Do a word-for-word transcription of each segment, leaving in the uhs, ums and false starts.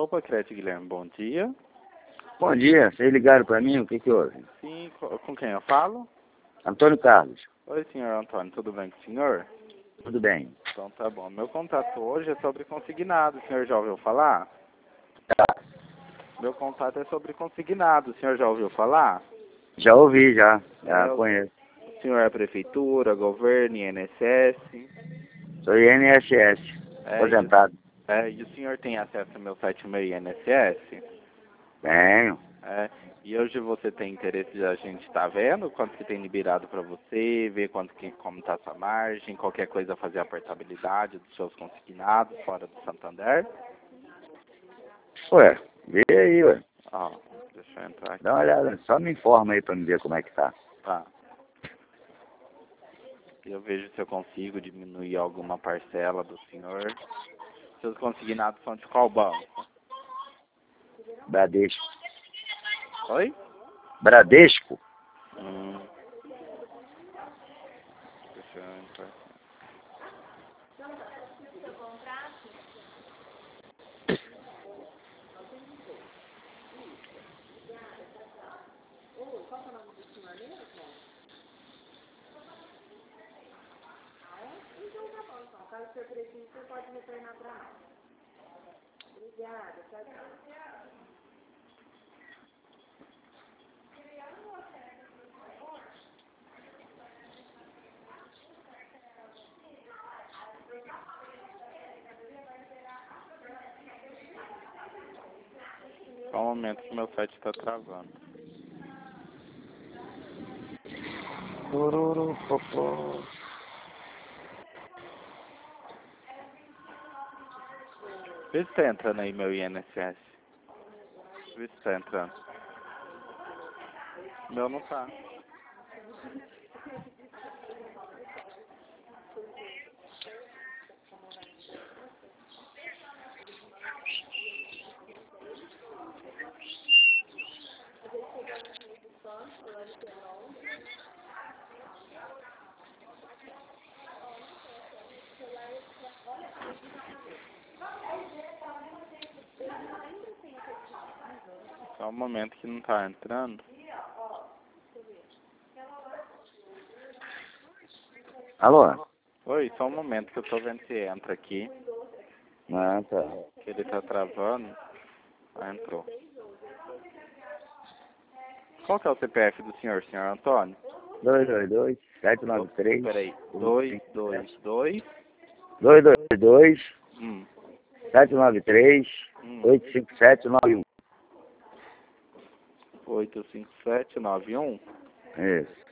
Opa, Crédito Guilherme, bom dia. Bom dia, vocês ligaram para mim, o que que houve? Sim, co- com quem eu falo? Antônio Carlos, Oi, senhor Antônio, tudo bem com o senhor? tudo bem? Então tá bom. Meu contato hoje é sobre consignado, o senhor já ouviu falar? Tá. Meu contato é sobre consignado, o senhor já ouviu falar? Já ouvi, já, já É, o- conheço. O senhor é prefeitura, governo, I N S S? Sou I N S S, É, aposentado. E, é, e o senhor tem acesso ao meu site, meu I N S S? Tenho. É, e hoje você tem interesse de a gente estar vendo quanto que tem liberado para você, ver quanto que, como está a sua margem, qualquer coisa fazer a portabilidade dos seus consignados fora do Santander? Ué, vê aí, ué. Ó, deixa eu entrar aqui. Dá uma olhada, só me informa aí para me ver como é que tá. Tá. Eu vejo se eu consigo diminuir alguma parcela do senhor. Seus consignados são de qual banco? Bradesco. Oi? Bradesco? Hum. Deixa eu entrar aqui. Só um momento que meu site está travando. Vê se tá entrando aí meu I N S S. Vê se tá entrando. Meu não tá. Só um momento que não tá entrando. Alô? Oi, só um momento que eu tô vendo se entra aqui. Ah, tá. Que ele tá travando. Ah, entrou. Qual que é o C P F do senhor, senhor Antônio? dois dois dois, sete nove três. Peraí. dois dois dois. dois dois dois, Hum. sete nove três, Hum. oito cinco sete nove um. oito cinco sete nove um. Isso.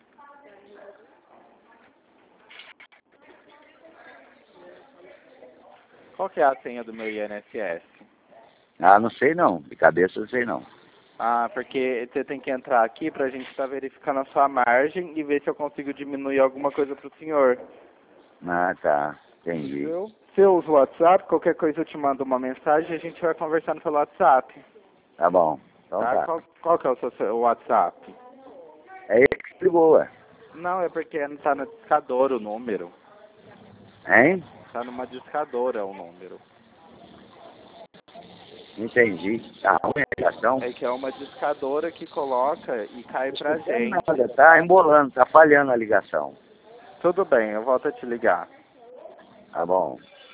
Qual que é a senha do meu I N S S? Ah, não sei não. De cabeça não sei não. Ah, porque você tem que entrar aqui pra gente estar verificando a sua margem e ver se eu consigo diminuir alguma coisa pro senhor. Ah, tá. Entendi. Eu, se eu uso o WhatsApp, qualquer coisa eu te mando uma mensagem e a gente vai conversando pelo WhatsApp. Tá bom. Então Tá? tá. Qual, qual que é o seu seu WhatsApp? É ele que ligou, ué. Não, é porque não tá na discadora o número. Hein? Tá numa discadora o número. Entendi. Tá ruim a ligação? É que é uma discadora que coloca e cai pra Não tem gente. nada. Tá embolando, tá falhando a ligação. Tudo bem, eu volto a te ligar. Tá bom.